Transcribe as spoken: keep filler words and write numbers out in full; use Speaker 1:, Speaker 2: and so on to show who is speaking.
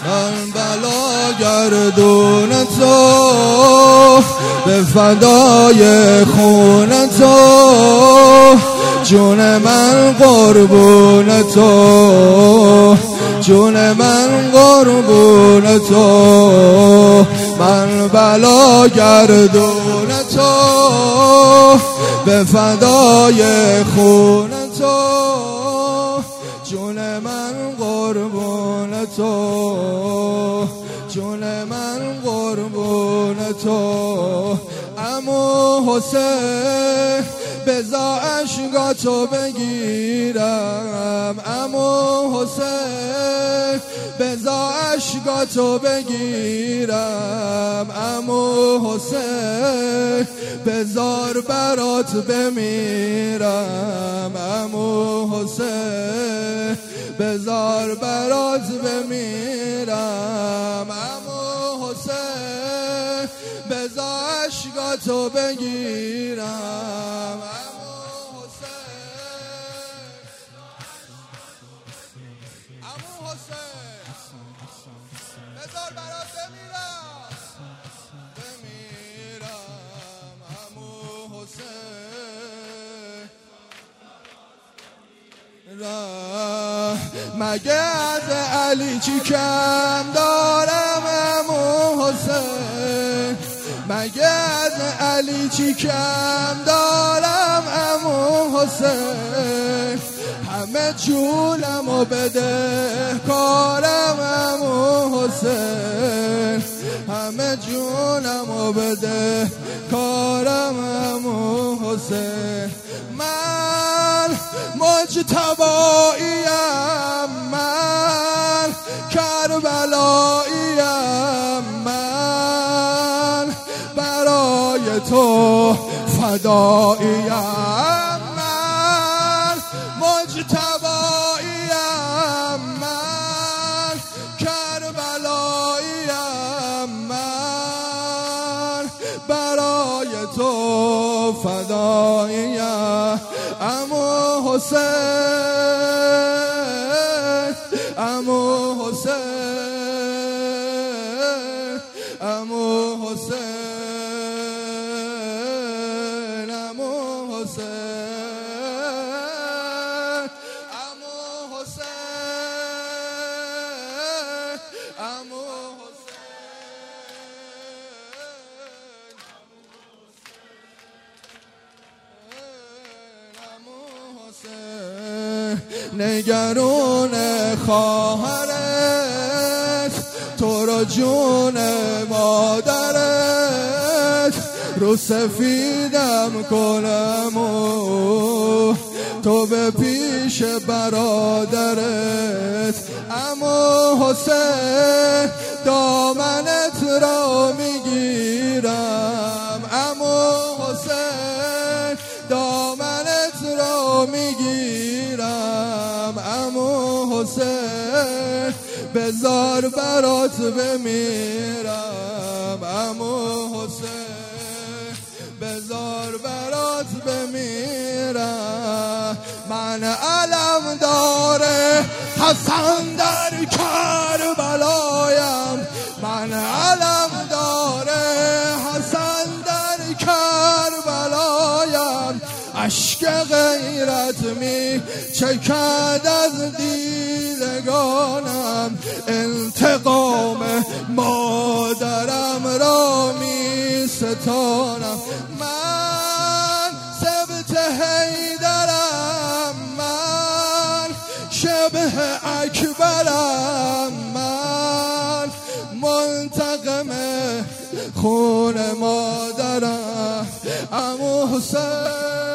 Speaker 1: من بلا گردون تو به فدای خون تو، جون من قربون تو، جون من قربون تو. من بلا گردون تو به فدای خون تو، جون من قربون تو، جون من قربون تو. عمو حسین بذار عشقاتو بگیرم، عمو حسین بذار عشقاتو بگیرم، عمو حسین بذار برات بمیرم، عمو حسین بذار برات بمیرم، عمو حسین بذار عشقاتو بگیرم، عمو حسین، عمو حسین بذار برات بمیرم، بمیرم عمو حسین. مگه از علی چی کم دارم عمو حسین، مگه از علی چی کم دارم عمو حسین، همه جونمو بده کارم عمو حسین، همه جونمو بده کارم عمو حسین. من مجتباییم، من کربلاییم، من برای تو فداییم، من مجتباییم، من کربلاییم، من برای تو فداییم. عمو حسین، عمو حسین، عمو حسین، عمو حسین، عمو حسین، عمو نگرون خواهرت تو را جون مادرت رو سفیدم کنم و تو به پیش برادرت. عمو حسین دامنت را میگیرم، عمو حسین دامنت را میگیرم، عمو حسین بذار برات بمیرم، عمو حسین بذار برات بمیرم. من علم داره حسن در کربلایم، من علم داره حسن در کربلایم، عشق غیرت می چکد از دیدگانم، انتقام مادرم را می ستانم. من سبت حیدرم، من شبه اکبرم، من منتقم خون مادرم. عمو حسین